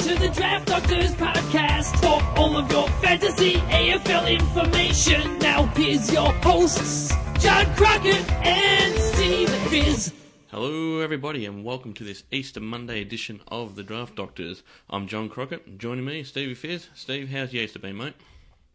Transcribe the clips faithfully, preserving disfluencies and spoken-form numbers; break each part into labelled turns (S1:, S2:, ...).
S1: to the Draft Doctors podcast for all of your fantasy A F L information. Now here's your hosts, John Crockett and Steve Fizz.
S2: Hello everybody and welcome to this Easter Monday edition of the Draft Doctors. I'm John Crockett. Joining me, Stevie Fizz. Steve, how's your Easter been, mate?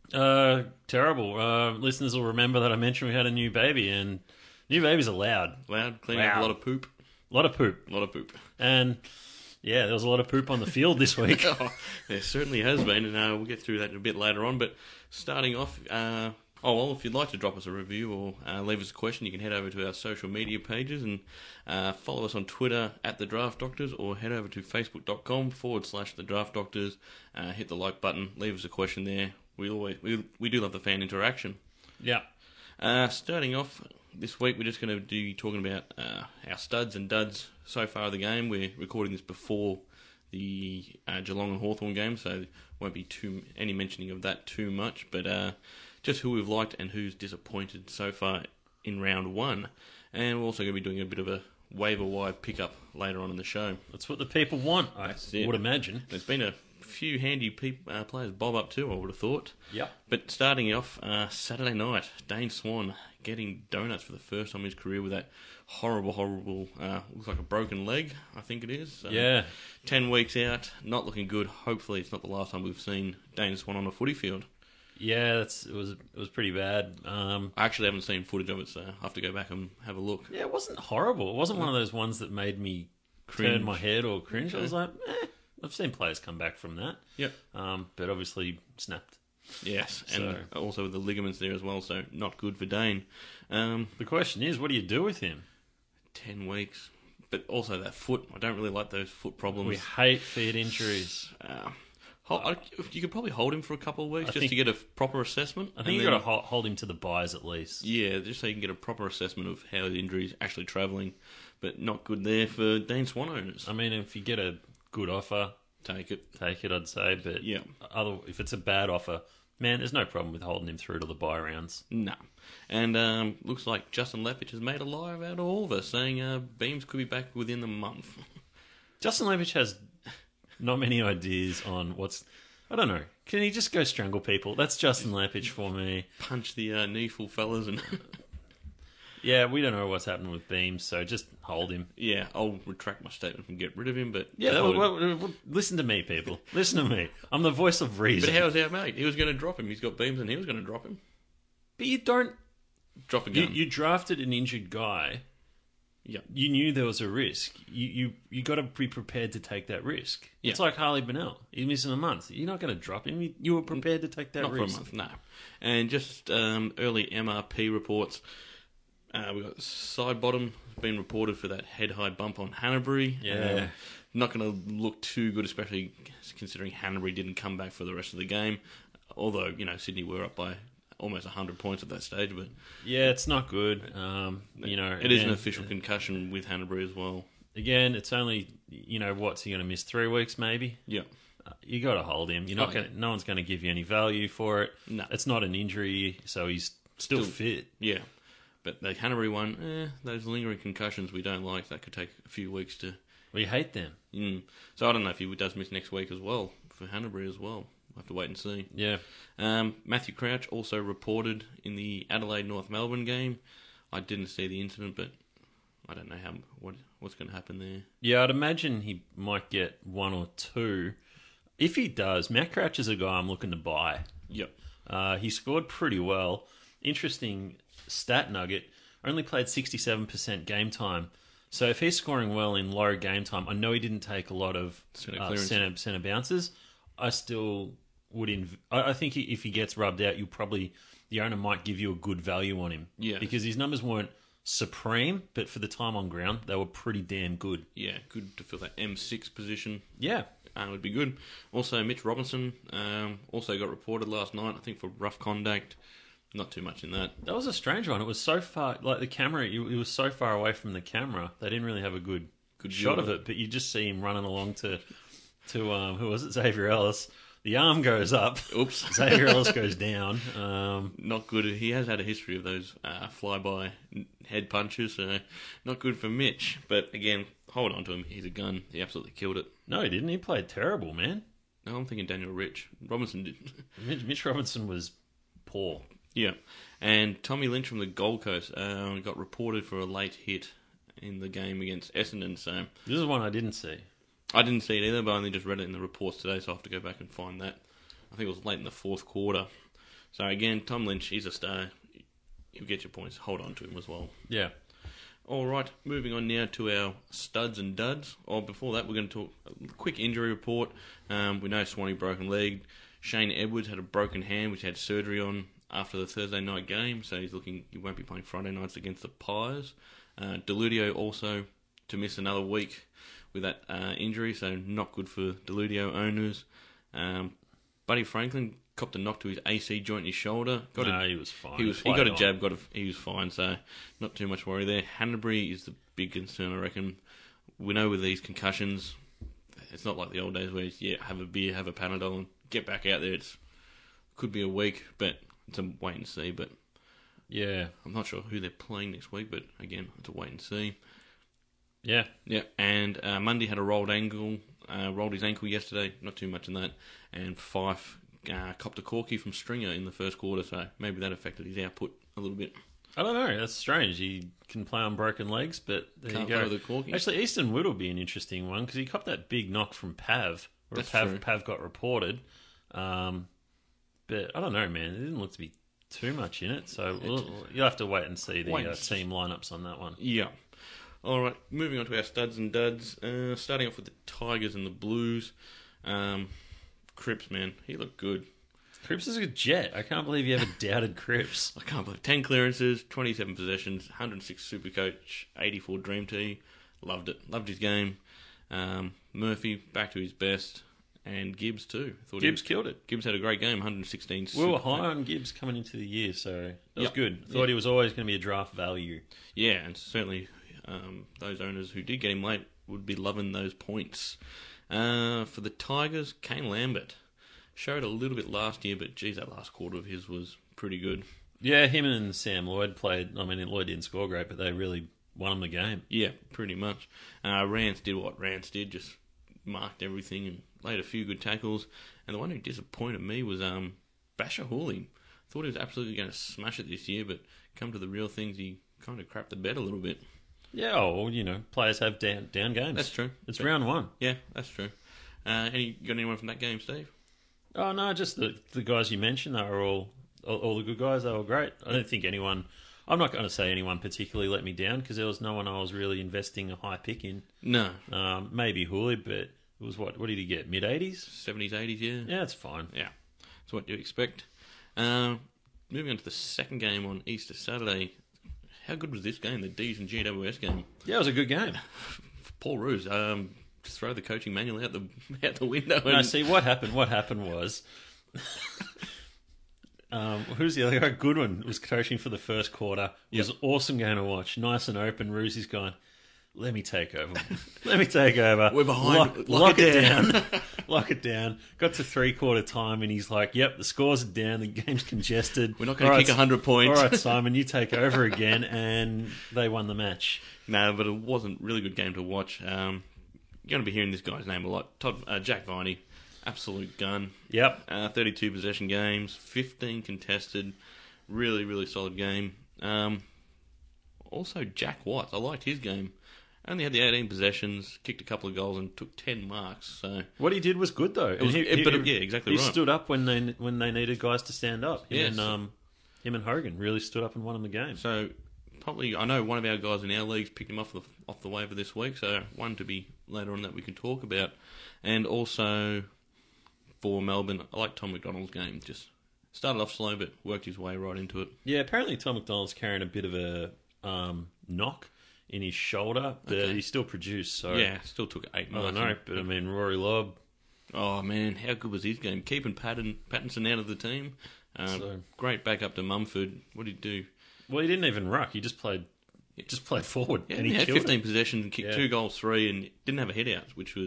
S3: Uh, terrible. Uh, listeners will remember that I mentioned we had a new baby, and new babies are loud.
S2: Loud, cleaning
S3: Loud.
S2: up a lot of poop.
S3: A lot of poop.
S2: A lot of poop.
S3: And, yeah, there was a lot of poop on the field this week.
S2: Oh, there certainly has been, and uh, we'll get through that a bit later on. But starting off, uh, oh well, if you'd like to drop us a review or uh, leave us a question, you can head over to our social media pages and uh, follow us on Twitter at The Draft Doctors, or head over to facebook.com forward slash The Draft Doctors. Uh, hit the like button, leave us a question there. We always we, we do love the fan interaction.
S3: Yeah.
S2: Uh, starting off this week, we're just going to be talking about uh, our studs and duds so far of the game. We're recording this before the uh, Geelong and Hawthorn game, so won't be too any mentioning of that too much. But uh, just who we've liked and who's disappointed so far in round one. And we're also going to be doing a bit of a waiver wire pickup later on in the show.
S3: That's what the people want, I
S2: That's it.
S3: would imagine.
S2: There's been a few handy peop uh, players bob up too, I would have thought.
S3: Yep.
S2: But starting off, uh, Saturday night, Dane Swan getting donuts for the first time in his career with that horrible, horrible, uh, looks like a broken leg, I think it is. Um,
S3: Yeah.
S2: Ten weeks out, not looking good. Hopefully it's not the last time we've seen Dane Swan on a footy field.
S3: Yeah, that's, it was it was pretty bad. Um,
S2: I actually haven't seen footage of it, so I have to go back and have a look.
S3: yeah, it wasn't horrible. It wasn't one of those ones that made me
S2: Cringe.
S3: turn my head or cringe. I
S2: Okay.
S3: was like, eh, I've seen players come back from that.
S2: Yep.
S3: Um, but obviously snapped.
S2: Yes, and
S3: So-
S2: also with the ligaments there as well, so not good for Dane. Um,
S3: The question is, what do you do with him?
S2: ten weeks. But also that foot, I don't really like those foot problems.
S3: We hate feet injuries.
S2: Uh, hold, I, you could probably hold him for a couple of weeks
S3: I
S2: just
S3: think-
S2: to get a proper assessment.
S3: I think
S2: and
S3: you've
S2: then-
S3: got to hold him to the buys at least.
S2: Yeah, just so you can get a proper assessment of how the injury is actually travelling. But not good there for Dane Swan owners.
S3: I mean, if you get a good offer,
S2: Take it.
S3: take it, I'd say. But
S2: Yeah.
S3: other, if it's a bad offer, man, there's no problem with holding him through to the buy rounds.
S2: No. And um, looks like Justin Lepich has made a liar out of all of us, saying uh, Beams could be back within the month.
S3: Justin Lepich has not many ideas on what's... I don't know. Can he just go strangle people? That's Justin Lepich for me.
S2: Punch the uh, kneeful fellas and...
S3: Yeah, we don't know what's happening with Beams, so just hold him.
S2: Yeah, I'll retract my statement and get rid of him, but...
S3: Yeah, that,
S2: hold him.
S3: well, well, well, listen to me, people. Listen to me. I'm the voice of reason.
S2: But how's our mate? He was going to drop him. He's got Beams and he was going to drop him.
S3: But you don't...
S2: Drop a
S3: You,
S2: gun.
S3: you drafted an injured guy.
S2: Yep.
S3: You knew there was a risk. You you you got to be prepared to take that risk.
S2: Yeah.
S3: It's like Harley Bennell. He's missing a month. You're not going to drop him. You, you were prepared to take that
S2: Not
S3: risk.
S2: for a month, no. And just um, early M R P reports. Uh, we've got Sidebottom being reported for that head-high bump on Hanbury.
S3: Yeah.
S2: Um, not going to look too good, especially considering Hanbury didn't come back for the rest of the game. Although, you know, Sydney were up by almost one hundred points at that stage. But
S3: Yeah, it's not good. Um, you know,
S2: it is an
S3: again-
S2: official concussion with Hanbury as well.
S3: Again, it's only, you know, what's he going to miss? Three weeks maybe?
S2: Yeah.
S3: Uh, you got to hold him. You're not
S2: Oh,
S3: going. No one's going to give you any value for it.
S2: No.
S3: It's not an injury, so he's still,
S2: Still-
S3: fit.
S2: Yeah. But the Hanbury one, eh, those lingering concussions we don't like. That could take a few weeks to...
S3: We hate them.
S2: Mm. So I don't know if he does miss next week as well, for Hanbury as well. We'll have to wait and see.
S3: Yeah.
S2: Um, Matthew Crouch also reported in the Adelaide North Melbourne game. I didn't see the incident, but I don't know how what what's going to happen there.
S3: Yeah, I'd imagine he might get one or two. If he does, Matt Crouch is a guy I'm looking to buy.
S2: Yep.
S3: Uh, he scored pretty well. Interesting stat nugget. Only played sixty-seven percent game time. So if he's scoring well in low game time, I know he didn't take a lot of
S2: Centre
S3: uh,
S2: clearance.
S3: centre, centre bounces. I still would... Inv- I, I think he, if he gets rubbed out, you'll probably... The owner might give you a good value on him.
S2: Yeah.
S3: Because his numbers weren't supreme, but for the time on ground, they were pretty damn good.
S2: Yeah, good to fill that M six position.
S3: Yeah.
S2: Uh, would be good. Also, Mitch Robinson um, also got reported last night, I think, for rough conduct. Not too much in that.
S3: That was a strange one. It was so far, like the camera, it it was so far away from the camera. They didn't really have a good,
S2: Good
S3: shot
S2: view
S3: of
S2: of
S3: it, but you just see him running along to, to um, who was it, Xavier Ellis, The arm goes up.
S2: Oops.
S3: Xavier Ellis goes down. Um,
S2: Not good. He has had a history of those uh, flyby head punches, so not good for Mitch. But again, hold on to him. He's a gun. He absolutely killed it.
S3: no, he didn't. He played terrible, man.
S2: No, I'm thinking Daniel Rich. Robinson did.
S3: Mitch, Mitch Robinson was poor.
S2: Yeah. And Tommy Lynch from the Gold Coast uh, got reported for a late hit in the game against Essendon, so
S3: This is one I didn't see.
S2: I didn't see it either, but I only just read it in the reports today, so I have to go back and find that. I think it was late in the fourth quarter. So again, Tom Lynch, he's a star. He'll get your points. Hold on to him as well.
S3: Yeah.
S2: All right, moving on now to our studs and duds. Oh, before that, we're going to talk a quick injury report. Um, we know Swanee broken leg. Shane Edwards had a broken hand, which he had surgery on after the Thursday night game, so he's looking. He won't be playing Friday nights against the Pies. Uh, Deludio also to miss another week with that uh, injury, so not good for Deludio owners. Um, Buddy Franklin copped a knock to his A C joint in his shoulder. Got
S3: no,
S2: a,
S3: he was fine.
S2: he was he
S3: played
S2: got a
S3: on.
S2: jab, got a, he was fine, so not too much worry there. Hanbury is the big concern, I reckon. We know with these concussions, it's not like the old days where it's, yeah, have a beer, have a Panadol, and get back out there. It's could be a week, but it's a wait and see. But
S3: Yeah.
S2: I'm not sure who they're playing next week, but again, it's a wait and see.
S3: Yeah.
S2: Yeah, and uh, Mundy had a rolled ankle, uh, rolled his ankle yesterday. Not too much in that. And Fife uh, copped a corky from Stringer in the first quarter, so maybe that affected his output a little bit.
S3: I don't know. That's strange. He can play on broken legs, but there
S2: Can't
S3: you go.
S2: play with a corky.
S3: Actually, Easton Wood will be an interesting one because he copped that big knock from Pav, where
S2: That's
S3: Pav,
S2: true.
S3: Pav got reported. Um, but I don't know, man. It didn't look to be too much in it, so we'll, you'll have to wait and see the
S2: Wait
S3: uh,
S2: and see.
S3: team lineups on that one.
S2: Yeah. All right, moving on to our studs and duds. Uh, starting off with the Tigers and the Blues. Um, Cripps, man, he looked good.
S3: Cripps is a jet. I can't believe you ever doubted Cripps.
S2: I can't believe ten clearances, twenty-seven possessions, one hundred six Supercoach, eighty-four Dream Team. Loved it. Loved his game. Um, Murphy back to his best, and Gibbs too. Thought
S3: Gibbs
S2: he,
S3: killed it.
S2: Gibbs had a great game, one hundred sixteen.
S3: We were
S2: Supercoach.
S3: high on Gibbs coming into the year, so that was
S2: Yep.
S3: good. Thought
S2: Yeah.
S3: he was always going to be a draft value.
S2: Yeah, and certainly um, those owners who did get him late would be loving those points. Uh, for the Tigers, Kane Lambert showed a little bit last year, but geez, that last quarter of his was pretty good.
S3: Yeah, him and Sam Lloyd played. I mean, Lloyd didn't score great, but they really won him the game.
S2: Yeah, pretty much. Uh, Rance did what Rance did, just marked everything and laid a few good tackles. And the one who disappointed me was um, Basher Hawley. Thought he was absolutely going to smash it this year, but come to the real things, he kind of crapped the bed a little bit.
S3: Yeah, oh, well, you know, players have down down games.
S2: That's true.
S3: It's
S2: But-
S3: round one.
S2: Yeah, that's true. Uh, any got anyone from that game, Steve?
S3: Oh no, just the the guys you mentioned. They were all, all all the good guys. They were great. I don't think anyone. I'm not going to say anyone particularly let me down because there was no one I was really investing a high pick in.
S2: No.
S3: Um, maybe Hooley, but it was what? What did he get? Mid eighties?
S2: seventies, eighties, yeah.
S3: Yeah, it's fine.
S2: Yeah. That's what you expect. Uh, moving on to the second game on Easter Saturday. How good was this game, the D's and G W S game?
S3: Yeah, it was a good game.
S2: Paul Roos, um, just throw the coaching manual out the out the window.
S3: No,
S2: And,
S3: see what happened. What happened was, um, who's the other guy? Goodwin was coaching for the first quarter. It was
S2: Yep.
S3: an awesome game to watch. Nice and open. Roosie's gone. Let me take over. Let me take over.
S2: We're behind.
S3: Lock,
S2: Lock
S3: lock
S2: it
S3: it down. Lock it down. Got to three quarter time, and he's like, "Yep, the scores are down. The game's congested.
S2: We're not going to
S3: All
S2: kick one hundred points.
S3: All right, Simon, you take over again," and they won the match.
S2: No, but it wasn't a really good game to watch. Um, you're going to be hearing this guy's name a lot. Todd, uh, Jack Viney, absolute gun.
S3: Yep.
S2: Uh, thirty-two possession games, fifteen contested. Really, really solid game. Um, also, Jack Watts. I liked his game. Only had the eighteen possessions, kicked a couple of goals, and took ten marks. So
S3: What he did was good, though.
S2: was-
S3: And
S2: it- but it- yeah, exactly
S3: He
S2: right.
S3: stood up when they when they needed guys to stand up. Him
S2: Yes.
S3: and um, him and Hogan really stood up and won him the game.
S2: So probably, I know one of our guys in our leagues picked him off the off the waiver this week. So one to be later on that we can talk about, and also for Melbourne, I like Tom McDonald's game. Just started off slow, but worked his way right into it.
S3: Yeah, apparently Tom McDonald's carrying a bit of a um, knock in his shoulder, but
S2: Okay.
S3: he still produced. So
S2: Yeah, still took eight
S3: I
S2: marks.
S3: don't know, but I mean Rory Lobb.
S2: Oh man, how good was his game? Keeping Patton, Pattinson out of the team. Um,
S3: So-
S2: great backup to Mumford. What did he do?
S3: Well, he didn't even ruck. He just played, just played forward,
S2: Yeah,
S3: and
S2: he,
S3: he,
S2: had
S3: killed
S2: fifteen
S3: it.
S2: possessions and kicked
S3: Yeah.
S2: two goals, three, and didn't have a head out, which was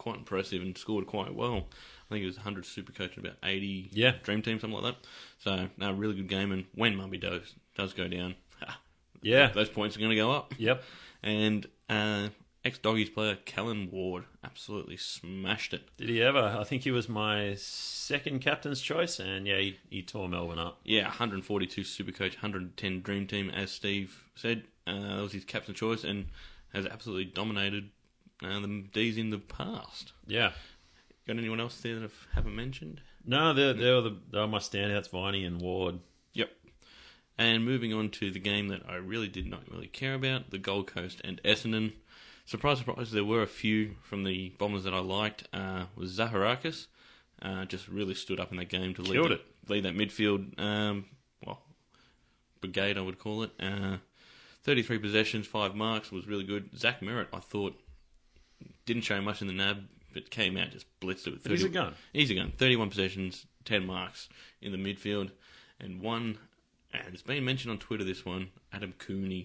S2: quite impressive and scored quite well. I think he was one hundred Supercoach and about eighty
S3: Yeah.
S2: Dream Team, something like that. So, no, really good game. And when Mumby does, does go down,
S3: Yeah.
S2: those points are going to go up.
S3: Yep.
S2: And uh, ex-Doggies player Callan Ward absolutely smashed it.
S3: Did he ever? I think he was my second captain's choice, and yeah, he, he tore Melbourne up.
S2: Yeah, one hundred forty-two Supercoach, one hundred ten Dream Team, as Steve said. Uh, that was his captain choice and has absolutely dominated uh, the D's in the past.
S3: Yeah.
S2: Got anyone else there that I haven't mentioned?
S3: No, they're, they're, the, they're my standouts, Viney and Ward.
S2: Yep. And moving on to the game that I really did not really care about, the Gold Coast and Essendon. Surprise, surprise, there were a few from the Bombers that I liked. Uh, was Zaharakis. Uh, just really stood up in that game to lead,
S3: Killed
S2: the,
S3: it.
S2: lead that midfield, um, well, brigade, I would call it. Uh, thirty-three possessions, five marks, was really good. Zach Merritt, I thought, didn't show much in the nab, but came out, just blitzed it with thirty.
S3: He's a gun.
S2: He's a gun. thirty-one possessions, ten marks in the midfield, and one, and it's been mentioned on Twitter, this one, Adam Cooney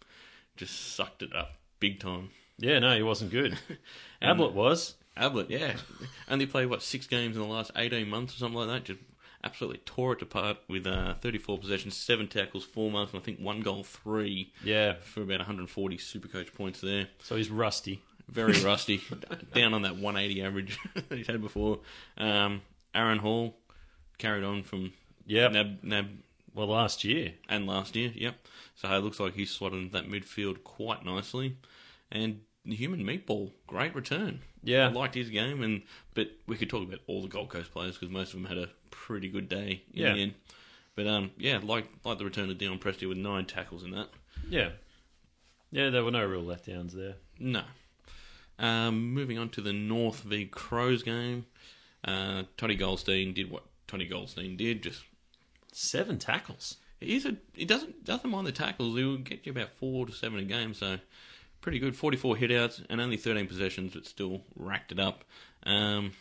S2: just sucked it up big time.
S3: Yeah, no, he wasn't good. Ablett was.
S2: Ablett, yeah. Only played, what, six games in the last eighteen months or something like that. Just absolutely tore it apart with uh, thirty-four possessions, seven tackles, four marks, and I think one goal, three.
S3: Yeah.
S2: For about one hundred forty Supercoach points there.
S3: So he's rusty.
S2: Very rusty. Down on that one eighty average that he's had before. Um, Aaron Hall carried on from
S3: Yep.
S2: Nab, Nab
S3: Well, last year.
S2: and last year, yep. So it looks like he's slotted into that midfield quite nicely. And the Human Meatball, great return.
S3: Yeah.
S2: I liked his game, and but we could talk about all the Gold Coast players because most of them had a pretty good day in
S3: Yeah.
S2: the end. But um, yeah, like like the return of Dion Prestia with nine tackles in that.
S3: Yeah. Yeah, there were no real letdowns there.
S2: No. Um, moving on to the North v Crows game, uh, Tony Goldstein did what Tony Goldstein did. Just
S3: Seven tackles.
S2: he's a he doesn't doesn't mind the tackles. He will get you about four to seven a game, so pretty good. Forty-four hitouts and only thirteen possessions, but still racked it up. Um,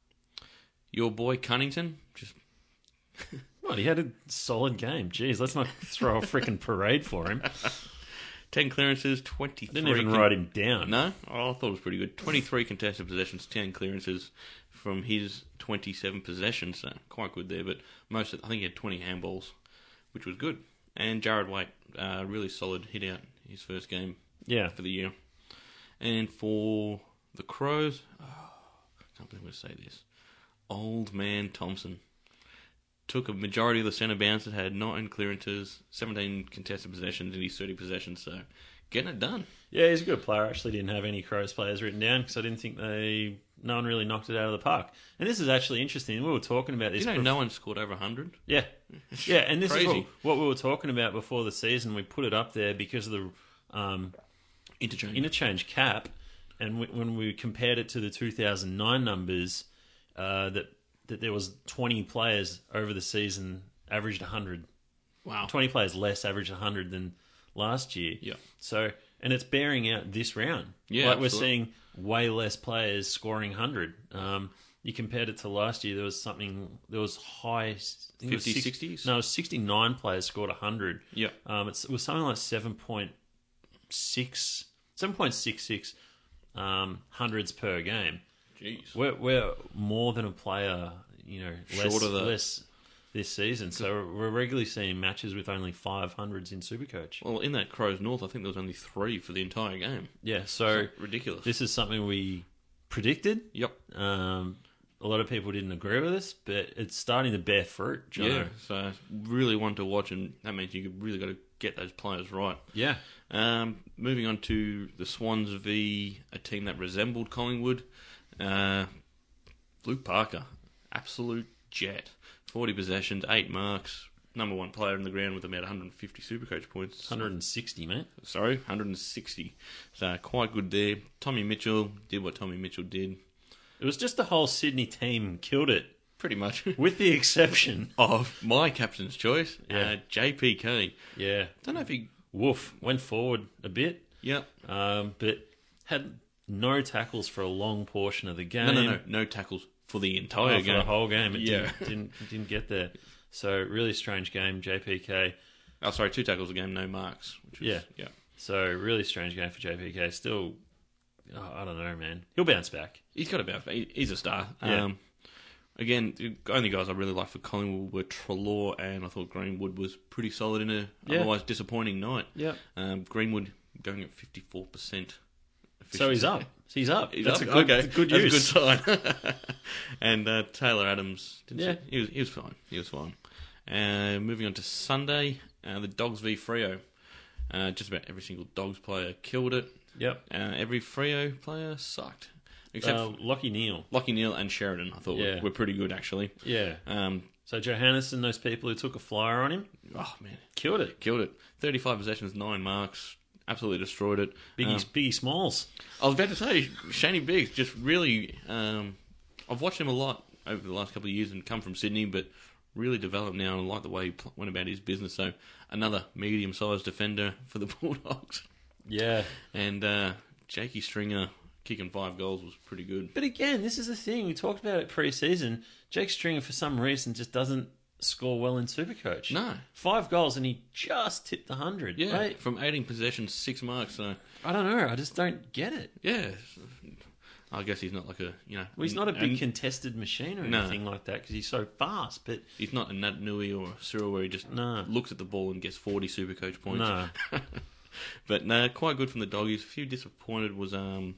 S2: your boy Cunnington just
S3: Well, he had a solid game. Jeez, let's not throw a freaking parade for him.
S2: ten clearances, twenty-three.
S3: Didn't even
S2: con-
S3: write him down.
S2: No, oh, I thought it was pretty good. twenty-three contested possessions, ten clearances from his twenty-seven possessions. So quite good there. But most, of, I think he had twenty handballs, which was good. And Jared Waite, uh, really solid hit out his first game
S3: Yeah.
S2: for the year. And for the Crows, oh, I can't believe I'm going to say this. Old man Thompson took a majority of the centre bounces, had nine clearances, seventeen contested possessions in his thirty possessions. So getting it done.
S3: Yeah, he's a good player. I actually didn't have any Crows players written down because I didn't think they... No one really knocked it out of the park. And this is actually interesting. We were talking about this...
S2: You know,
S3: bef-
S2: no one scored over one hundred.
S3: Yeah. Yeah, and this
S2: Crazy.
S3: is what, what we were talking about before the season. We put it up there because of the um,
S2: Interchange.
S3: interchange cap. And we, when we compared it to the two thousand nine numbers, uh, that that there was twenty players over the season averaged one hundred.
S2: Wow.
S3: twenty players less averaged one hundred than last year.
S2: Yeah.
S3: So, and it's bearing out this round.
S2: Yeah,
S3: like we're
S2: absolutely.
S3: seeing way less players scoring one hundred. Um, you compared it to last year, there was something, there was high... I think it was
S2: fifty,
S3: six-
S2: sixties?
S3: No, it was sixty-nine players scored one hundred.
S2: Yeah.
S3: Um, it's, it was something like seven point six, seven point six six um, hundreds per game.
S2: Jeez.
S3: We're, we're more than a player, you know, less,
S2: Short of that.
S3: less this season. So we're regularly seeing matches with only five hundreds in Supercoach.
S2: Well, in that Crows North, I think there was only three for the entire game.
S3: Yeah, so
S2: Ridiculous.
S3: this is something we predicted.
S2: Yep.
S3: Um, a lot of people didn't agree with us, but it's starting to bear fruit, Jono.
S2: Yeah. So really one to watch, and that means you really got to get those players right.
S3: Yeah.
S2: Um, moving on to the Swans v a team that resembled Collingwood. Uh, Luke Parker, absolute jet. forty possessions, eight marks, number one player in the ground with about one hundred fifty Supercoach points.
S3: one hundred sixty, mate.
S2: Sorry, one hundred sixty. So quite good there. Tommy Mitchell did what Tommy Mitchell did.
S3: It was just the whole Sydney team killed it,
S2: Pretty much.
S3: with the exception.
S2: Of my captain's choice,
S3: Yeah.
S2: uh, J P K.
S3: Yeah.
S2: Don't know if he...
S3: Woof. Went forward a bit,
S2: Yep.
S3: um, but had no tackles for a long portion of the game.
S2: No, no, no. No tackles for the
S3: Oh,
S2: entire
S3: for
S2: game.
S3: the whole game. It
S2: Yeah.
S3: didn't, didn't didn't get there. So really strange game, J P K.
S2: Oh, sorry, two tackles a game, no marks. Which was,
S3: Yeah.
S2: Yeah.
S3: So really strange game for J P K. Still oh, I don't know, man. He'll bounce back.
S2: He's got a bounce back. He- He's a star.
S3: Yeah.
S2: Um, again, the only guys I really liked for Collingwood were Treloar, and I thought Greenwood was pretty solid in a
S3: Yeah.
S2: otherwise disappointing night.
S3: Yeah.
S2: Um, Greenwood going at fifty-four percent.
S3: So he's up. So he's up.
S2: He's
S3: That's
S2: up.
S3: a good,
S2: okay.
S3: good
S2: That's
S3: use.
S2: a good sign. And uh, Taylor Adams, didn't
S3: Yeah.
S2: see- he was he was fine. He was fine. Uh, moving on to Sunday, uh, the Dogs v Freo. Uh, just about every single Dogs player killed it.
S3: Yep.
S2: Uh, every Freo player sucked, except
S3: Uh, Lockie Neal.
S2: Lockie Neal and Sheridan. I thought
S3: Yeah.
S2: were, were pretty good actually.
S3: Yeah.
S2: Um,
S3: So Johannesson, those people who took a flyer on him,
S2: oh man,
S3: killed it.
S2: killed it. Thirty-five possessions, nine marks. Absolutely destroyed it.
S3: Biggie,
S2: Um,
S3: Biggie Smalls.
S2: I was about to say, Shani Biggs just really. Um, I've watched him a lot over the last couple of years and come from Sydney, but really developed now and I like the way he pl- went about his business. So another medium-sized defender for the Bulldogs,
S3: Yeah.
S2: and uh, Jakey Stringer kicking five goals was pretty good.
S3: But again, this is the thing. We talked about it pre-season. Jake Stringer, for some reason, just doesn't score well in Supercoach.
S2: No.
S3: Five goals and he just tipped the hundred.
S2: Yeah,
S3: Right?
S2: from eighteen possessions, six marks. So
S3: I don't know. I just don't get it.
S2: yeah, I guess he's not like a you know.
S3: Well, he's not a big
S2: and
S3: contested machine or
S2: No.
S3: anything like that because he's so fast. But
S2: he's not a Nat Nui or a Cyril where he just
S3: No.
S2: looks at the ball and gets forty Supercoach points.
S3: no,
S2: But no, quite good from the Doggies. A few disappointed was um,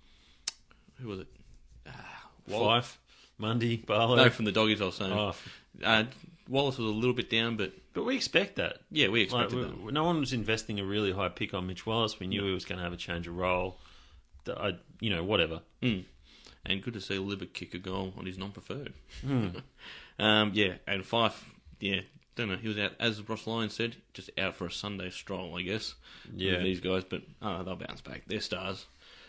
S2: who was it? Ah, Wall-
S3: Fife, Mundy, Barlow.
S2: No, from the Doggies. I was saying.
S3: Oh,
S2: Uh, Wallace was a little bit down, but
S3: but we expect that.
S2: yeah, we
S3: Like,
S2: expected
S3: we-
S2: that.
S3: no one was investing a really high pick on Mitch Wallace. We knew he was going to have a change of role. The- I, you know, whatever.
S2: Mm. And good to see Libert kick a goal on his non-preferred.
S3: Hmm.
S2: um, yeah, and Fife, yeah, don't know. He was out, as Ross Lyons said, just out for a Sunday stroll, I guess.
S3: Yeah.
S2: With these guys, but uh, they'll bounce back. They're stars.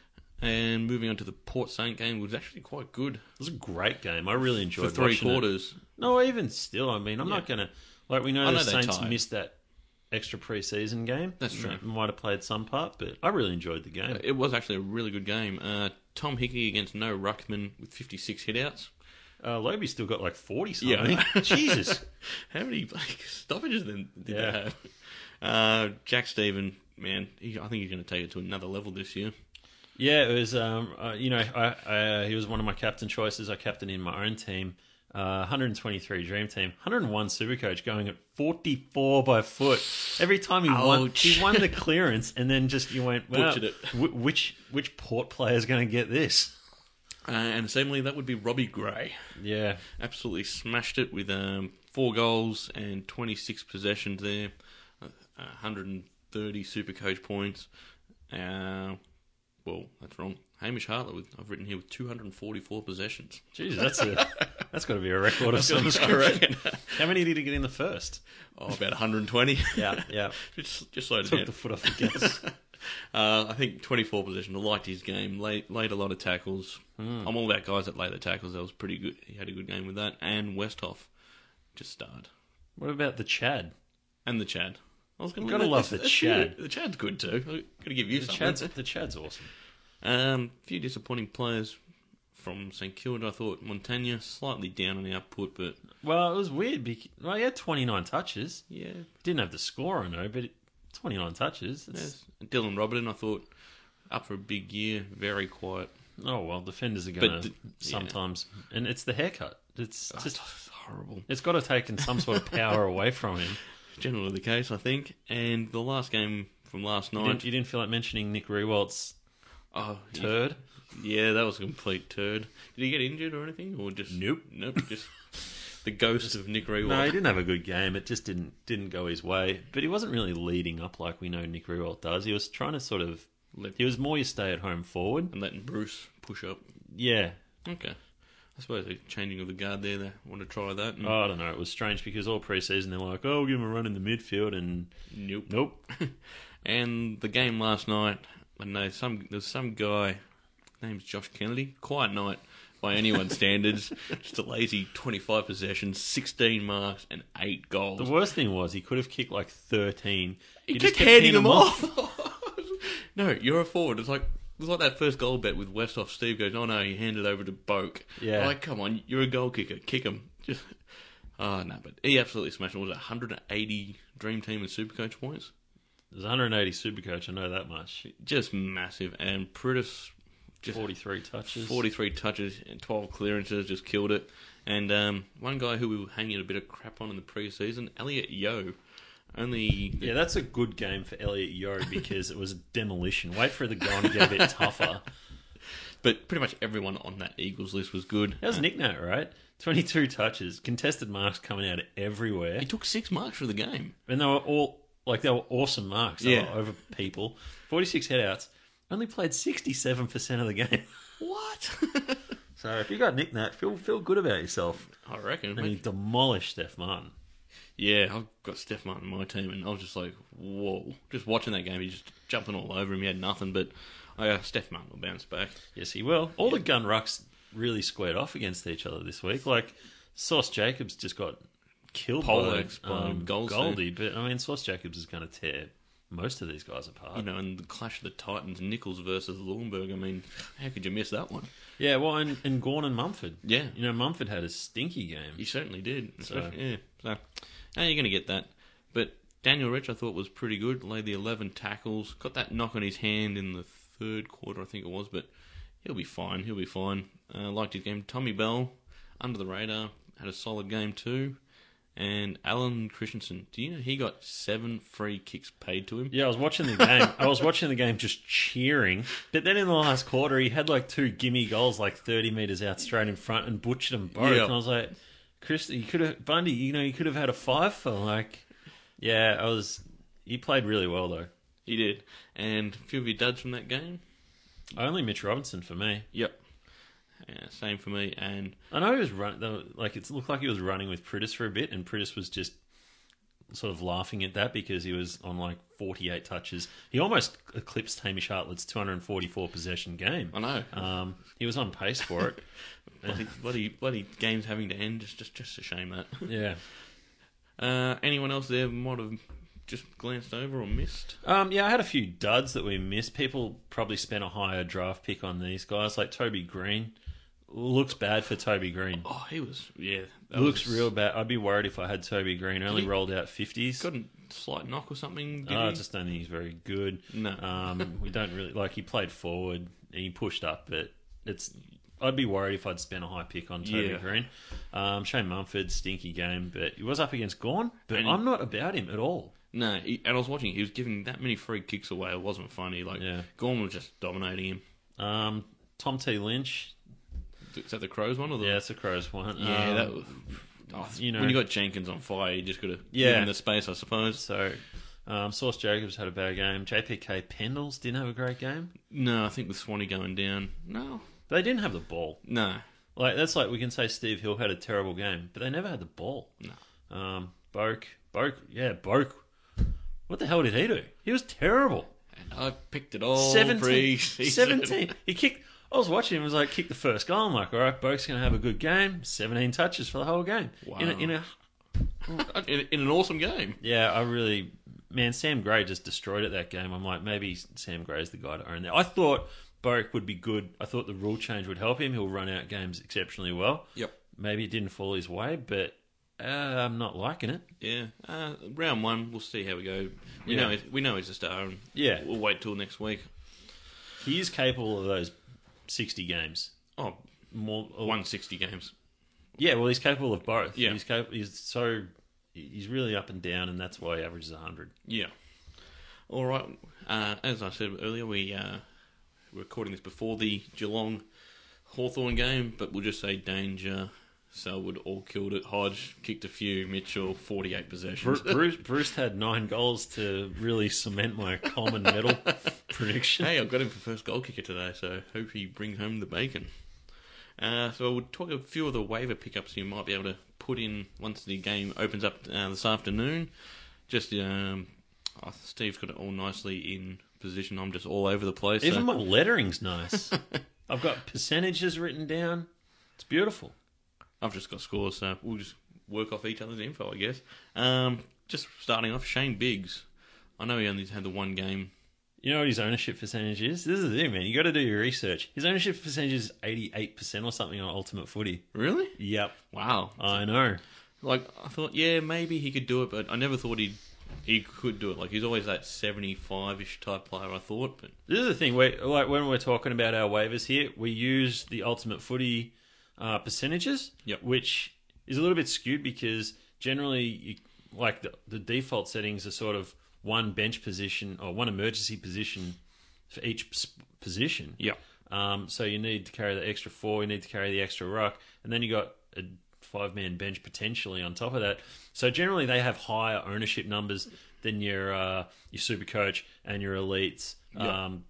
S2: And moving on to the Port Saint game was actually quite good
S3: It was a great game. I really enjoyed
S2: for three
S3: watching it.
S2: quarters.
S3: No, even still, I mean, I'm not
S2: Yeah.
S3: going to... Like, we know
S2: I
S3: the
S2: know they're
S3: Saints
S2: tired.
S3: missed that extra pre-season game.
S2: That's true.
S3: It might have played some part, but I really enjoyed the game.
S2: It was actually a really good game. Uh, Tom Hickey against No Ruckman with fifty-six hitouts.
S3: Uh, Lobe still got like forty
S2: Yeah.
S3: something. Jesus.
S2: How many like, stoppages then did
S3: Yeah.
S2: they have? Uh, Jack Stephen, man, he, I think he's going to take it to another level this year.
S3: Yeah, it was, um, uh, you know, I, I, uh, he was one of my captain choices. I captained in my own team. Uh, one hundred twenty-three Dream Team, one hundred one Supercoach going at forty-four by foot. Every time he won,
S2: Ouch.
S3: he won the clearance, and then just you went, well,
S2: Butchered it.
S3: wh- which which Port player is going to get this?
S2: Uh, and seemingly that would be Robbie Gray.
S3: Yeah,
S2: Absolutely smashed it with um, four goals and twenty-six possessions there, uh, one hundred thirty Supercoach points. Uh, well, that's wrong. Hamish Hartlett, with, I've written here with two hundred forty-four possessions.
S3: Jesus, that's a that's got to be a record of some
S2: I
S3: description.
S2: reckon.
S3: How many did he get in the first?
S2: Oh, about one hundred twenty.
S3: Yeah, yeah.
S2: just, just slowed it
S3: Took
S2: down.
S3: the foot off the gas.
S2: Uh, I think twenty-four possessions. I liked his game. Laid, laid a lot of tackles.
S3: Hmm.
S2: I'm all about guys that lay the tackles. That was pretty good. He had a good game with that. And Westhoff just starred.
S3: What about the Chad?
S2: And the Chad. I was going
S3: You've gotta love the Chad.
S2: The Chad's good too. I've got to give you
S3: The
S2: something.
S3: Chad's, the Chad's awesome.
S2: Um, a few disappointing players from St Kilda. I thought Montagna slightly down on output, but
S3: Well, it was weird. Because, well, he had twenty-nine touches.
S2: yeah.
S3: Didn't have the score, I know, but it, twenty-nine touches. It's,
S2: Yes. Dylan Robertson, I thought up for a big year. Very quiet.
S3: Oh, well, defenders are going
S2: But
S3: to
S2: d- yeah.
S3: sometimes. And it's the haircut. It's
S2: Oh,
S3: just...
S2: it's horrible.
S3: It's got to take some sort of power away from him.
S2: Generally the case, I think. And the last game from last
S3: You
S2: night.
S3: didn't, you didn't feel like mentioning Nick Rewalt's
S2: Oh,
S3: turd?
S2: yeah, that was a complete turd. Did he get injured or anything, or just
S3: Nope.
S2: Nope. Just the ghost of Nick Rewalt.
S3: No, he didn't have a good game. It just didn't didn't go his way. But he wasn't really leading up like we know Nick Rewalt does. He was trying to sort of...
S2: Let-
S3: He was more your stay-at-home forward.
S2: and letting Bruce push up.
S3: Yeah.
S2: Okay, I suppose the changing of the guard there. They want to try that. And
S3: Oh, I don't know. It was strange because all pre-season they're like, oh, we'll give him a run in the midfield, and
S2: nope.
S3: nope.
S2: And the game last night, I know some there's some guy, name's Josh Kennedy. Quiet night by anyone's standards. Just a lazy twenty-five possessions, sixteen marks, and eight goals.
S3: The worst thing was he could have kicked like thirteen.
S2: He,
S3: He
S2: kept
S3: just kept
S2: handing
S3: handing
S2: them
S3: them
S2: off. No, you're a forward. It's like it's like that first goal bet with Westhoff. Steve goes, "Oh no, he handed over to Boak."
S3: Yeah.
S2: Like, come on, you're a goal kicker. Kick him. Just, oh no, but he absolutely smashed him. Was it one hundred eighty Dream Team and Supercoach points?
S3: There's one hundred eighty Supercoach, I know that much.
S2: Just massive. And Prudis just
S3: forty-three touches.
S2: forty-three touches and twelve clearances, just killed it. And um, one guy who we were hanging a bit of crap on in the pre-season, Elliot Yeo. Only
S3: Yeah, that's a good game for Elliot Yeo because it was a demolition. Wait for the going to get a bit tougher.
S2: But pretty much everyone on that Eagles list was good.
S3: That was
S2: Uh,
S3: Nick Nat, right? twenty-two touches, contested marks coming out of everywhere.
S2: He took six marks for the game.
S3: And they were all, like, they were awesome marks. They
S2: Yeah.
S3: were over people. forty-six headouts. Only played sixty-seven percent of the game.
S2: What?
S3: So if you got Nick Nat, feel feel good about yourself.
S2: I reckon.
S3: And he demolished Steph Martin.
S2: Yeah, I've got Steph Martin on my team, and I was just like, whoa. Just watching that game, he just jumping all over him. He had nothing, but uh, Steph Martin will bounce back.
S3: Yes, he will. All the gun rucks really squared off against each other this week. Like, Sauce Jacobs just got killed
S2: Poleaxed
S3: by,
S2: by
S3: um,
S2: Goldstein.
S3: Goldie. But, I mean, Sauce Jacobs is going to tear most of these guys apart.
S2: You know, and the clash of the Titans, Nichols versus Lornberg. I mean, how could you miss that one?
S3: Yeah, well, and, and Gorn and Mumford.
S2: Yeah.
S3: You know, Mumford had a stinky game.
S2: He certainly did.
S3: So-
S2: Especially- yeah. So, how are you going to get that? But Daniel Rich, I thought, was pretty good. Laid the eleven tackles. Got that knock on his hand in the third quarter, I think it was. But he'll be fine. He'll be fine. Uh, liked his game. Tommy Bell, under the radar, had a solid game too. And Alan Christensen, do you know he got seven free kicks paid to him?
S3: Yeah, I was watching the game. I was watching the game just cheering. But then in the last quarter, he had like two gimme goals, like thirty metres out straight in front and butchered them both.
S2: Yeah.
S3: And I was like, Chris, you could have, Bundy, you know, you could have had a five for like, yeah, I was, he played really well though.
S2: He did. And a few of your duds from that game?
S3: Only Mitch Robinson for me.
S2: Yep. Yeah, same for me. And
S3: I know he was running, like it looked like he was running with Pritis for a bit, and Pritis was just sort of laughing at that because he was on like forty-eight touches. He almost eclipsed Hamish Hartlett's two hundred forty-four possession game.
S2: I know.
S3: Um, he was on pace for it.
S2: bloody, bloody, bloody games having to end. Just, just, just a shame that.
S3: Yeah.
S2: Uh, anyone else there might have just glanced over or missed?
S3: Um, yeah, I had a few duds that we missed. People probably spent a higher draft pick on these guys, like Toby Green. Looks bad for Toby Green.
S2: Oh, he was, yeah. that
S3: Looks
S2: was-
S3: real bad. I'd be worried if I had Toby Green. Only
S2: he-
S3: rolled out fifties.
S2: Got a slight knock or something, did
S3: Oh, I
S2: he?
S3: just don't think he's very good.
S2: No.
S3: Um, we don't really like. He played forward and he pushed up, but it's. I'd be worried if I'd spent a high pick on Toby
S2: Yeah.
S3: Green. Um, Shane Mumford, stinky game, but he was up against Gorn. But
S2: And-
S3: I'm not about him at all.
S2: No, he, and I was watching, he was giving that many free kicks away. It wasn't funny. Like,
S3: Yeah.
S2: Gorman was just dominating him.
S3: Um, Tom T. Lynch.
S2: Is that the Crows one? Or the...
S3: Yeah, it's a Crows one.
S2: Yeah,
S3: Um,
S2: that was... Oh,
S3: you know-
S2: when you got Jenkins on fire, you just got to
S3: Yeah.
S2: give him the space, I suppose.
S3: So, um, Sauce Jacobs had a bad game. J P K Pendles didn't have a great game.
S2: No, I think with Swanee going down, no.
S3: But they didn't have the ball.
S2: No.
S3: Like that's like we can say Steve Hill had a terrible game, but they never had the ball.
S2: No.
S3: Um, Boak, Boak, yeah, Boak. What the hell did he do? He was terrible.
S2: And I picked it all
S3: seventeen,
S2: pre-season.
S3: seventeen. He kicked. I was watching him. It was like kick the first goal. I'm like, all right, Boak's going to have a good game. seventeen touches for the whole game.
S2: Wow.
S3: In a, in a
S2: in, in an awesome game.
S3: Yeah, I really, man, Sam Gray just destroyed it that game. I'm like, maybe Sam Gray's the guy to own that. I thought Boak would be good. I thought the rule change would help him. He'll run out games exceptionally well.
S2: Yep.
S3: Maybe it didn't fall his way, but uh, I'm not liking it.
S2: Yeah. Uh, round one, we'll see how we go. We
S3: Yeah.
S2: know it, we know he's a star. And
S3: Yeah.
S2: We'll wait till next week.
S3: He is capable of those sixty games.
S2: Oh,
S3: More, or-
S2: one sixty games.
S3: Yeah, well, he's capable of both.
S2: Yeah.
S3: He's cap- He's so he's really up and down, and that's why he averages one hundred.
S2: Yeah. All right. Uh, as I said earlier, we uh, we're recording this before the Geelong Hawthorn game, but we'll just say danger. Selwood all killed it. Hodge kicked a few. Mitchell forty-eight possessions.
S3: Bruce, Bruce, Bruce had nine goals to really cement my common medal prediction.
S2: Hey, I've got him for first goal kicker today, so hope he brings home the bacon. Uh, so we'll talk a few of the waiver pickups you might be able to put in once the game opens up uh, this afternoon. Just um, oh, Steve's got it all nicely in position. I'm just all over the place.
S3: Even
S2: so.
S3: my lettering's nice. I've got percentages written down. It's beautiful.
S2: I've just got scores, so we'll just work off each other's info, I guess. Um, just starting off, Shane Biggs. I know he only had the one game.
S3: You know what his ownership percentage is? This is the thing, man. You got to do your research. His ownership percentage is eighty-eight percent or something on Ultimate Footy.
S2: Really?
S3: Yep.
S2: Wow.
S3: I know.
S2: Like, I thought, yeah, maybe he could do it, but I never thought he'd he could do it. Like he's always that seventy-five-ish type player, I thought. But
S3: This is the thing. We like when we're talking about our waivers here, we use the Ultimate Footy uh, percentages,
S2: Yep.
S3: which is a little bit skewed because generally, you, like the, the default settings are sort of one bench position or one emergency position for each s- position.
S2: yeah,
S3: Um, so you need to carry the extra four, you need to carry the extra ruck, and then you got a five-man bench potentially on top of that. So generally, they have higher ownership numbers than your uh, your super coach and your elites.
S2: Yeah.
S3: Um,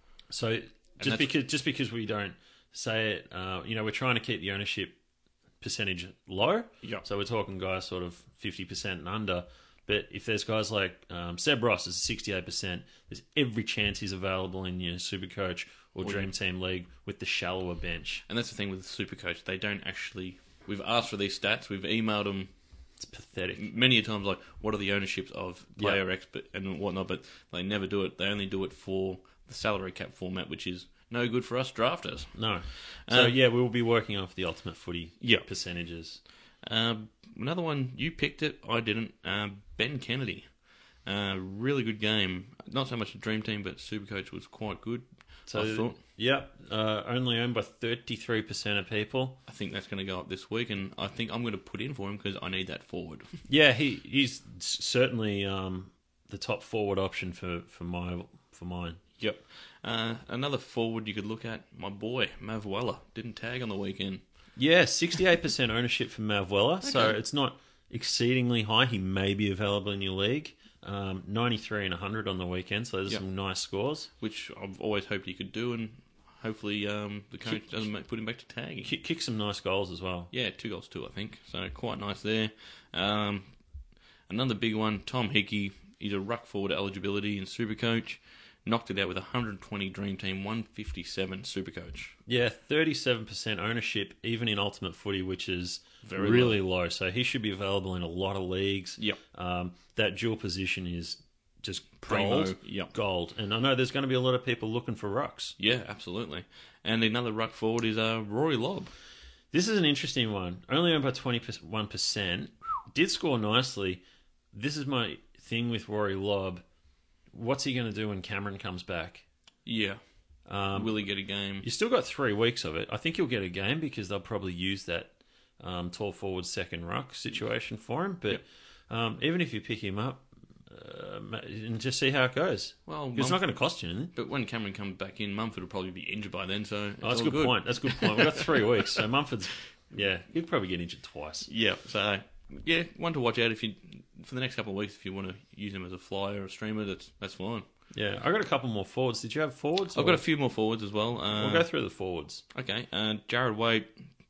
S3: so just
S2: that's-
S3: because just because we don't say it, uh, you know, we're trying to keep the ownership percentage low.
S2: Yeah.
S3: So we're talking guys sort of fifty percent and under. But if there's guys like um, Seb Ross is sixty-eight percent, there's every chance he's available in your Supercoach or
S2: Or
S3: Dream Team League with the shallower bench.
S2: and that's the thing with Supercoach. They don't actually. We've asked for these stats. We've emailed them
S3: It's pathetic.
S2: many a times, like what are the ownerships of player
S3: Yeah.
S2: X but, and whatnot, but they never do it. They only do it for the salary cap format, which is no good for us drafters.
S3: No. So,
S2: Uh,
S3: yeah, we'll be working off the Ultimate Footy
S2: Yeah.
S3: percentages.
S2: Um, another one, you picked it, I didn't. Uh, Ben Kennedy. Uh, really good game. Not so much a Dream Team, but Supercoach was quite good.
S3: So,
S2: I thought.
S3: Yep, uh, only owned by thirty-three percent of people.
S2: I think that's going to go up this week, and I think I'm going to put in for him because I need that forward.
S3: Yeah, he he's certainly um, the top forward option for, for my for mine.
S2: Yep. Uh, another forward you could look at, my boy, Mav Weller. Didn't tag on the weekend.
S3: Yeah, sixty-eight percent ownership for Mav Weller, so
S2: Okay.
S3: it's not exceedingly high. He may be available in your league. Um, ninety-three and one hundred on the weekend, so there's
S2: Yep.
S3: some nice scores.
S2: Which I've always hoped he could do, and hopefully um, the coach
S3: Kick-
S2: doesn't make, put him back to tagging.
S3: Kick, kick some nice goals as well.
S2: Yeah, two goals too, I think. So quite nice there. Um, another big one, Tom Hickey. He's a ruck forward eligibility in Supercoach. Knocked it out with one hundred twenty Dream Team, one fifty-seven Supercoach.
S3: Yeah, thirty-seven percent ownership, even in Ultimate Footy, which is
S2: Very
S3: really low. So he should be available in a lot of leagues.
S2: Yep.
S3: Um, that dual position is just
S2: Primo,
S3: gold.
S2: yep.
S3: Gold. And I know there's going to be a lot of people looking for rucks.
S2: Yeah, absolutely. And another ruck forward is uh, Rory Lobb.
S3: This is an interesting one. Only owned by twenty-one percent. Did score nicely. This is my thing with Rory Lobb. What's he going to do when Cameron comes back?
S2: Yeah.
S3: Um,
S2: Will he get a game?
S3: You still got three weeks of it. I think he'll get a game because they'll probably use that um, tall forward second ruck situation for him. But
S2: Yep.
S3: um, even if you pick him up uh, ma- and just see how it goes,
S2: Well,
S3: it's
S2: Mum-
S3: not going to cost you anything.
S2: But when Cameron comes back in, Mumford will probably be injured by then, so it's
S3: Oh, that's a
S2: all
S3: good, point. That's a good point. We've got three weeks, so Mumford's yeah, he'll probably get injured twice.
S2: Yeah, so yeah, one to watch out if you for the next couple of weeks if you want to use him as a flyer or a streamer. That's that's fine.
S3: Yeah, I got a couple more forwards. Did you have forwards?
S2: I've
S3: or-
S2: got a few more forwards as well. Uh,
S3: We'll go through the forwards.
S2: Okay, uh, Jared Waite,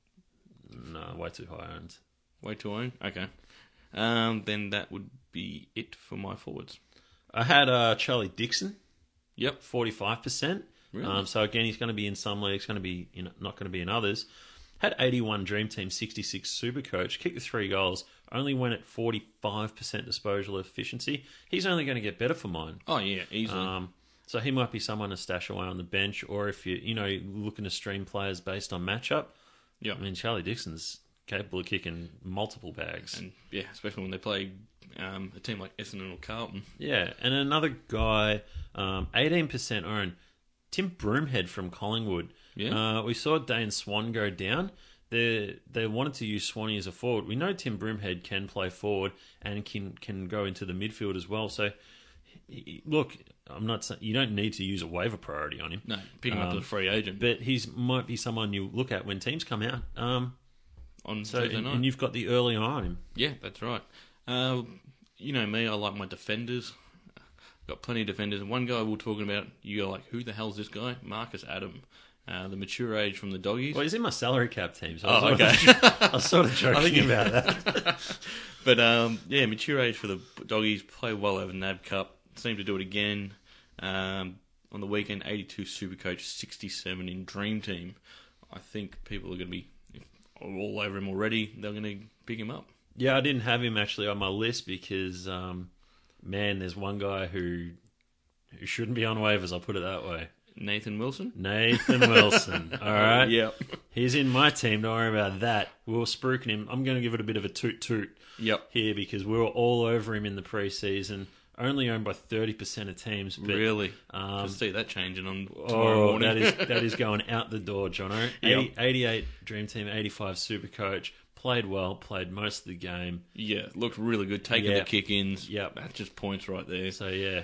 S3: No, way too high owned.
S2: way to own. Okay, um, then that would be it for my forwards.
S3: I had uh, Charlie Dixon,
S2: Yep.
S3: forty-five percent.
S2: Really?
S3: Um, so again, he's going to be in some leagues, going to be in, not going to be in others. Had eighty-one Dream Team, sixty-six Super Coach, kicked the three goals, only went at forty-five percent disposal efficiency. He's only going to get better for mine.
S2: Oh yeah, easily.
S3: Um, so he might be someone to stash away on the bench, or if you you know looking to stream players based on matchup.
S2: Yeah.
S3: I mean Charlie Dixon's capable of kicking multiple bags.
S2: and yeah, especially when they play um, a team like Essendon or Carlton.
S3: Yeah, and another guy, um, eighteen percent owned, Tim Broomhead from Collingwood.
S2: Yeah.
S3: Uh, we saw Dane Swan go down. They they wanted to use Swanee as a forward. We know Tim Broomhead can play forward and can can go into the midfield as well. So, he- look, I'm not saying you don't need to use a waiver priority on him.
S2: No, pick him up as
S3: Um,
S2: a free agent
S3: But he's might be someone you look at when teams come out. Um,
S2: on
S3: so
S2: Thursday
S3: and,
S2: night.
S3: and you've got the early eye on him.
S2: Yeah, that's right. Uh, you know me, I like my defenders. Got plenty of defenders. And one guy we're talking about, you go like, who the hell's this guy? Marcus Adam, uh, the mature age from the Doggies.
S3: Well, he's in my salary cap team. So
S2: Oh,
S3: I was
S2: okay.
S3: Sort of, I was sort of joking
S2: think you-
S3: about that.
S2: But um, yeah, mature age for the Doggies. Play well over N A B Cup. Seem to do it again. Um, on the weekend, eighty-two Supercoach, sixty-seven in Dream Team. I think people are going to be all over him already. They're going to pick him up.
S3: Yeah, I didn't have him actually on my list because, um, man, there's one guy who who shouldn't be on waivers. I'll put it that way.
S2: Nathan Wilson?
S3: Nathan Wilson. All right.
S2: Yep.
S3: He's in my team. Don't worry about that. We were spruiking him. I'm going to give it a bit of a toot toot
S2: Yep.
S3: here because we were all over him in the preseason. Only owned by thirty percent of teams. But,
S2: Really?
S3: Um,
S2: Just see that changing on tomorrow
S3: oh,
S2: morning.
S3: that is that is going out the door, Jono.
S2: Yep.
S3: eighty-eight Dream Team, eighty-five Supercoach. Played well. Played most of the game.
S2: Yeah, looked really good. Taking
S3: Yeah.
S2: the kick-ins.
S3: Yep.
S2: That's just points right there.
S3: So yeah.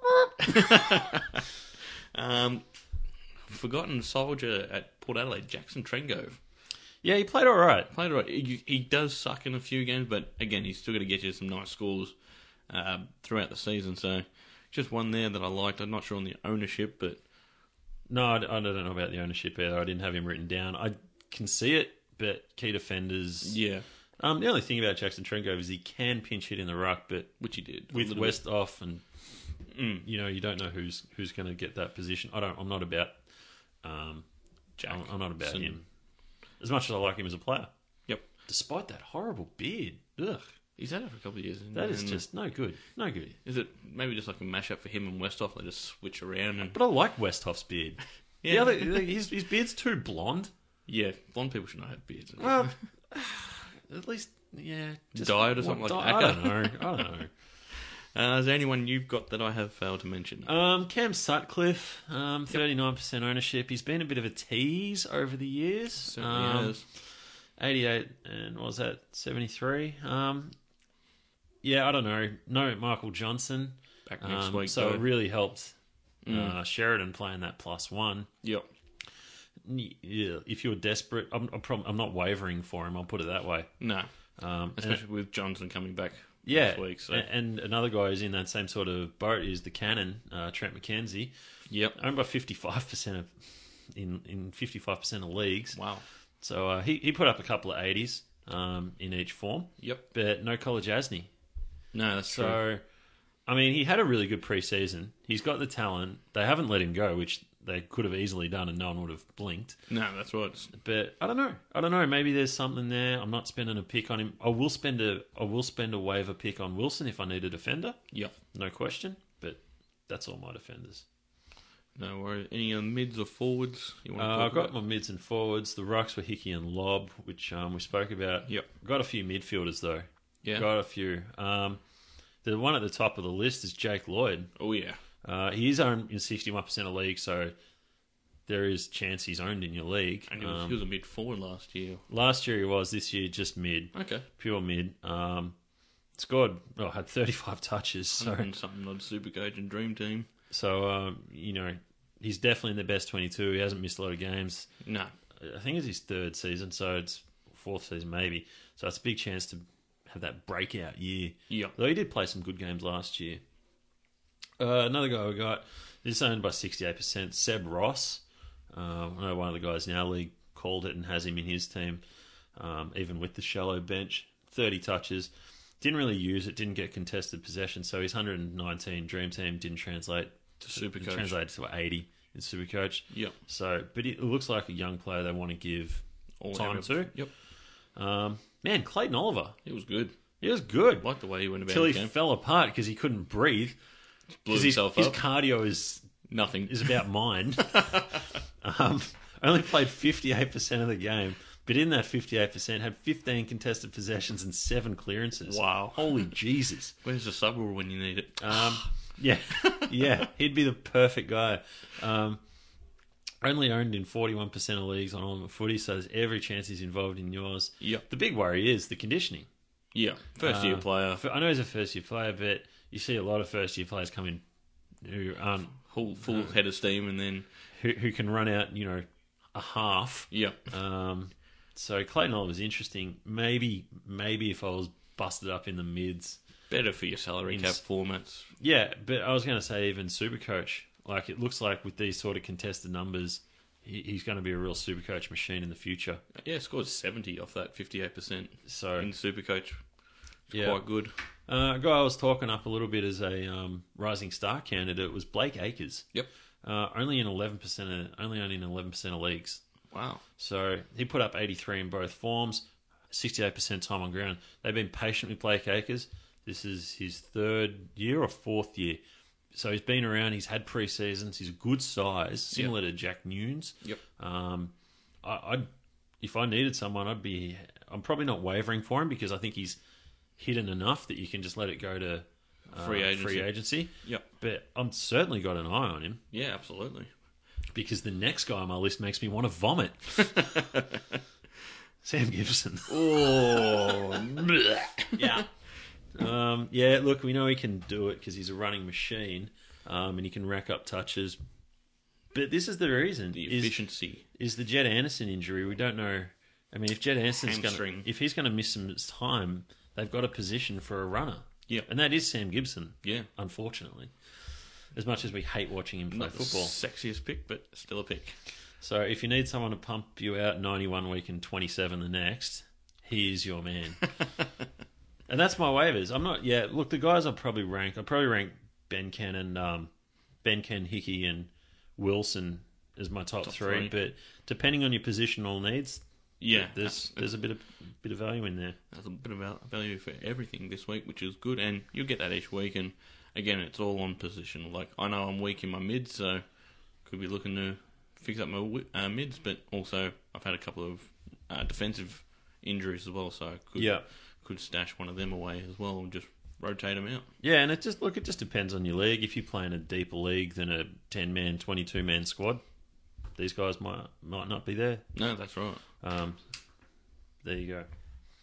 S2: um, forgotten soldier at Port Adelaide, Jackson Trengove.
S3: Yeah, he played all right.
S2: Played right. He, he does suck in a few games, but again, he's still going to get you some nice scores uh, throughout the season. So, just one there that I liked. I'm not sure on the ownership, but
S3: No, I, I don't know about the ownership either. I didn't have him written down. I can see it, but key defenders.
S2: yeah,
S3: Um, the only thing about Jackson Trengove is he can pinch hit in the ruck, but
S2: which he did a
S3: with
S2: little
S3: West off and
S2: Mm.
S3: you know you don't know who's who's going to get that position. I don't. I'm not about. Um,
S2: Jack.
S3: I'm, I'm not about
S2: Son.
S3: him as much as I like him as a player.
S2: Yep,
S3: Despite that horrible beard, ugh,
S2: he's had it for a couple of years. And,
S3: that is
S2: and
S3: just no good. No good.
S2: Is it maybe just like a mashup for him and Westhoff? They just switch around and
S3: But I like Westhoff's beard.
S2: Yeah.
S3: The other, his his beard's too blonde.
S2: yeah, blonde people should not have beards.
S3: Well, at least yeah, just
S2: Dyed or something
S3: what-
S2: like
S3: I
S2: that.
S3: don't know. I don't know.
S2: Uh, is there anyone you've got that I have failed to mention?
S3: Um, Cam Sutcliffe, um, thirty-nine percent ownership. He's been a bit of a tease over the years.
S2: Certainly
S3: um,
S2: has.
S3: eighty-eight and what was that, seventy-three? Um, yeah, I don't know. No Michael Johnson.
S2: Back next
S3: Um,
S2: week,
S3: so
S2: though.
S3: it really helped
S2: Mm.
S3: uh, Sheridan playing that plus one.
S2: Yep.
S3: Yeah, if you're desperate, I'm, I'm, prob- I'm not wavering for him. I'll put it that way.
S2: No,
S3: Um, and-
S2: especially with Johnson coming back
S3: yeah,
S2: this week. So
S3: a- and another guy who's in that same sort of boat is the Cannon, uh, Trent McKenzie.
S2: yep.
S3: Owned by fifty-five percent of in in fifty-five percent of leagues.
S2: Wow.
S3: So uh, he he put up a couple of eighties um, in each form,
S2: Yep.
S3: but no College Asney.
S2: No, that's true.
S3: So, I mean, he had a really good preseason. He's got the talent. They haven't let him go, which they could have easily done, and no one would have blinked.
S2: No, that's right.
S3: But I don't know. I don't know. Maybe there's something there. I'm not spending a pick on him. I will spend a I will spend a waiver pick on Wilson if I need a defender.
S2: Yep.
S3: No question. But that's all my defenders.
S2: No worries. Any uh, mids or forwards you want to
S3: Uh,
S2: talk
S3: I've got
S2: about?
S3: my mids and forwards. The rucks were Hickey and Lob, which um, we spoke about.
S2: Yep.
S3: Got a few midfielders though.
S2: Yeah.
S3: Got a few. Um, the one at the top of the list is Jake Lloyd.
S2: Oh yeah.
S3: Uh, he is owned in sixty-one percent of leagues, so there is chance he's owned in your league.
S2: And he was,
S3: Um,
S2: he was a mid forward last year.
S3: last year he was. This year just mid,
S2: Okay.
S3: pure mid. Um, scored. Well, had thirty-five touches. So,
S2: And something on Supercoach and Dream Team.
S3: so um, you know, he's definitely in the best twenty-two. He hasn't missed a lot of games.
S2: No.
S3: I think it's his third season, so it's fourth season maybe. So it's a big chance to have that breakout year.
S2: Yep.
S3: Though he did play some good games last year. Uh, another guy we got, this is owned by sixty-eight percent, Seb Ross. Um, I know one of the guys in our league called it and has him in his team, um, even with the shallow bench. thirty touches. Didn't really use it, didn't get contested possession, so his one hundred nineteen Dream Team didn't translate
S2: To Supercoach.
S3: translated to eighty in Supercoach.
S2: Yep.
S3: So, but it looks like a young player they want to give
S2: All
S3: time
S2: out.
S3: to.
S2: Yep.
S3: Um, man, Clayton Oliver,
S2: It was good.
S3: he was good.
S2: Liked the way he went about
S3: Until he
S2: the game.
S3: fell apart because he couldn't breathe.
S2: Blew
S3: 'Cause his,
S2: himself
S3: his
S2: up.
S3: cardio is
S2: Nothing.
S3: is about mine. um, only played fifty-eight percent of the game, but in that fifty-eight percent had fifteen contested possessions and seven clearances.
S2: Wow.
S3: Holy Jesus.
S2: Where's the sub rule when you need it?
S3: Um, yeah, yeah, he'd be the perfect guy. Um, only owned in forty-one percent of leagues on Ultimate Footy, so there's every chance he's involved in yours.
S2: Yep.
S3: The big worry is the conditioning.
S2: Yeah. First year
S3: Uh,
S2: player.
S3: I know he's a first year player, but you see a lot of first year players come in who aren't
S2: Full, full head of steam and then...
S3: who, who can run out, you know, a half.
S2: Yep.
S3: Um, so Clayton Oliver's interesting. Maybe, maybe if I was busted up in the mids,
S2: Better for your salary cap
S3: Ins-
S2: formats.
S3: yeah. But I was going to say even Supercoach. Like it looks like with these sort of contested numbers, he, he's going to be a real Supercoach machine in the future.
S2: Yeah, scored seventy off that fifty-eight percent
S3: So
S2: in Supercoach. It's
S3: yeah.
S2: quite good.
S3: Uh, a guy I was talking up a little bit as a um, rising star candidate was Blake Acres.
S2: Yep.
S3: Uh, only in eleven percent of only only in eleven percent of leagues.
S2: Wow.
S3: So he put up eighty-three in both forms, sixty-eight percent time on ground. They've been patient with Blake Acres. This is his third year or fourth year, so he's been around. He's had pre-seasons. He's a good size, similar yep. to Jack Nunes.
S2: Yep.
S3: Um, I, I'd if I needed someone, I'd be. I'm probably not wavering for him because I think he's hidden enough that you can just let it go to uh,
S2: free agency.
S3: Free agency.
S2: Yep.
S3: But I'm certainly got an eye on him.
S2: Yeah, absolutely.
S3: Because the next guy on my list makes me want to vomit. Sam Gibson.
S2: Oh,
S3: yeah. Um, yeah, look, we know he can do it because he's a running machine, um, and he can rack up touches. But this is the reason:
S2: the
S3: is,
S2: efficiency
S3: is the Jed Anderson injury. We don't know. I mean, if Jed Anderson's going, if he's going to miss some time, they've got a position for a runner.
S2: Yeah,
S3: and that is Sam Gibson.
S2: Yeah,
S3: unfortunately, as much as we hate watching him play
S2: Not
S3: football,
S2: the sexiest pick, but still a pick.
S3: So if you need someone to pump you out ninety-one week and twenty-seven the next, he is your man. And that's my waivers. I'm not. Yeah, look, the guys I'll probably rank. I'll probably rank Ben Ken and um, Ben Ken, Hickey, and Wilson as my top, top three, three. But depending on your positional needs,
S2: yeah,
S3: there's there's a bit of bit of value in there.
S2: There's a bit of value for everything this week, which is good, and you'll get that each week. And again, it's all on position. Like I know I'm weak in my mids, so could be looking to fix up my uh, mids, but also I've had a couple of uh, defensive injuries as well, so I could
S3: yeah.
S2: could stash one of them away as well and just rotate them out.
S3: Yeah, and it just look, it just depends on your league. If you play in a deeper league than a ten-man, twenty-two-man squad, these guys might might not be there.
S2: No, that's right.
S3: Um, there you go.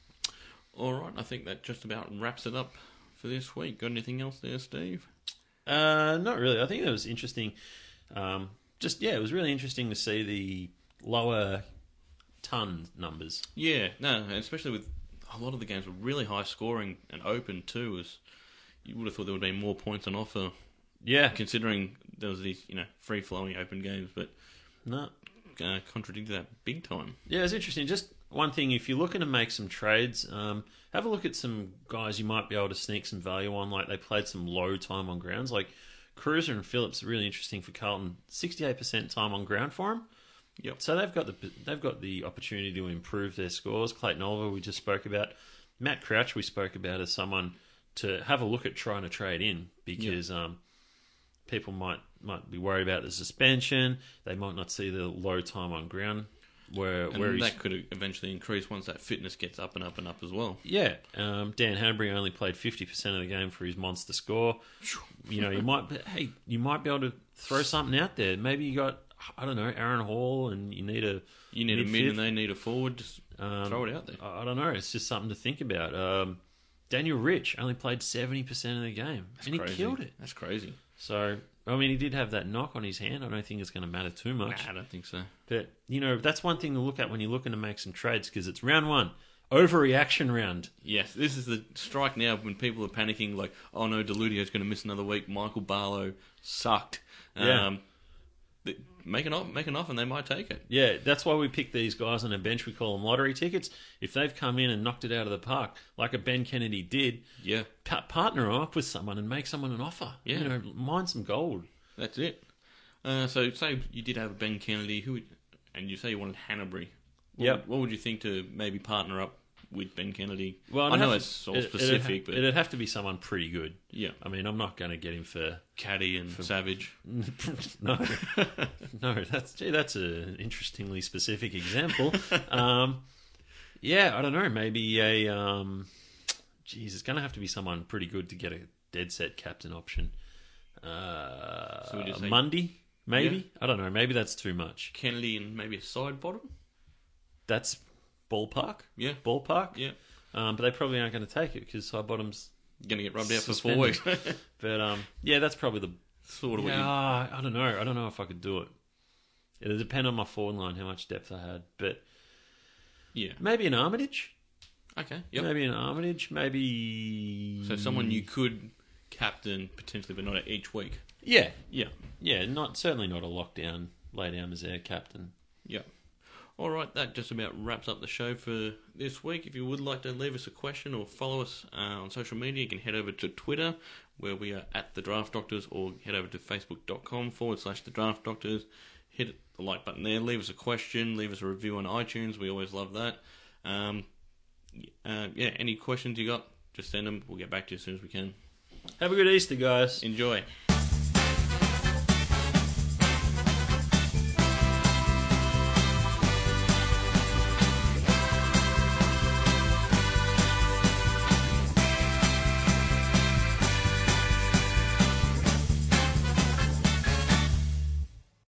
S2: All right, I think that just about wraps it up for this week. Got anything else there, Steve?
S3: Uh, not really. I think it was interesting. Um, just yeah, it was really interesting to see the lower ton numbers.
S2: Yeah, no, especially with a lot of the games were really high scoring and open too. As you would have thought there would be more points on offer.
S3: Yeah,
S2: considering there was these you know free flowing open games, but
S3: no,
S2: uh, contradicted that big time.
S3: Yeah, it's interesting. Just one thing, if you're looking to make some trades, um, have a look at some guys you might be able to sneak some value on. Like they played some low time on grounds, like Cruiser and Phillips are really interesting for Carlton. sixty-eight percent time on ground for them.
S2: Yep.
S3: So they've got the they've got the opportunity to improve their scores. Clayton Oliver, we just spoke about. Matt Crouch, we spoke about as someone to have a look at trying to trade in because yep. um, people might might be worried about the suspension. They might not see the low time on ground. Where,
S2: and
S3: where
S2: that could eventually increase once that fitness gets up and up and up as well.
S3: Yeah, um, Dan Hanbury only played fifty percent of the game for his monster score. You know, you might hey, you might be able to throw something out there. Maybe you got I don't know Aaron Hall, and you need a
S2: you need a mid and they need a forward. Just
S3: um,
S2: throw it out there.
S3: I don't know. It's just something to think about. Um, Daniel Rich only played seventy percent of the game, That's and
S2: crazy.
S3: he killed it.
S2: That's crazy.
S3: So. I mean, he did have that knock on his hand. I don't think it's going to matter too much.
S2: Nah, I don't think so.
S3: But, you know, that's one thing to look at when you're looking to make some trades because it's round one. Overreaction round.
S2: Yes, this is the strike now when people are panicking like, oh no, Deludio's going to miss another week. Michael Barlow sucked.
S3: Yeah.
S2: Um, make an offer, make an offer and they might take it.
S3: Yeah, that's why we pick these guys on a bench. We call them lottery tickets. If they've come in and knocked it out of the park, like a Ben Kennedy did,
S2: yeah,
S3: pa- partner up with someone and make someone an offer.
S2: Yeah.
S3: You know, mine some gold.
S2: That's it. Uh, so, say you did have a Ben Kennedy, who, would, and you say you wanted Hanbury. What,
S3: yep.
S2: would, what would you think to maybe partner up with Ben Kennedy?
S3: Well,
S2: I know
S3: to,
S2: it's all
S3: it,
S2: specific,
S3: it'd,
S2: but
S3: it'd have to be someone pretty good.
S2: Yeah.
S3: I mean, I'm not going to get him for
S2: Caddy and
S3: for,
S2: Savage.
S3: no, no. That's gee, that's an interestingly specific example. um, yeah, I don't know. Maybe a. Um, geez, it's going to have to be someone pretty good to get a dead set captain option. Uh,
S2: so we just say,
S3: Mundy, maybe.
S2: Yeah.
S3: I don't know. Maybe that's too much.
S2: Kennedy and maybe a side bottom.
S3: That's ballpark.
S2: Yeah,
S3: ballpark.
S2: Yeah,
S3: um, but they probably aren't going to take it because side bottom's
S2: going to get rubbed out for
S3: suspended.
S2: four weeks.
S3: But um, yeah, that's probably the
S2: sort of.
S3: Yeah,
S2: what you...
S3: I don't know. I don't know if I could do it. It'll depend on my forward line how much depth I had, but
S2: yeah,
S3: maybe an Armitage.
S2: Okay, yep.
S3: Maybe an Armitage. Maybe
S2: so someone you could captain potentially, but not each week.
S3: Yeah,
S2: yeah,
S3: yeah. Not certainly not a lockdown, lay down as their captain.
S2: Yeah. All right, that just about wraps up the show for this week. If you would like to leave us a question or follow us uh, on social media, you can head over to Twitter, where we are at The Draft Doctors, or head over to facebook.com forward slash The Draft Doctors. Hit the like button there. Leave us a question. Leave us a review on iTunes. We always love that. Um, uh, yeah, any questions you got, just send them. We'll get back to you as soon as we can.
S3: Have a good Easter, guys.
S2: Enjoy.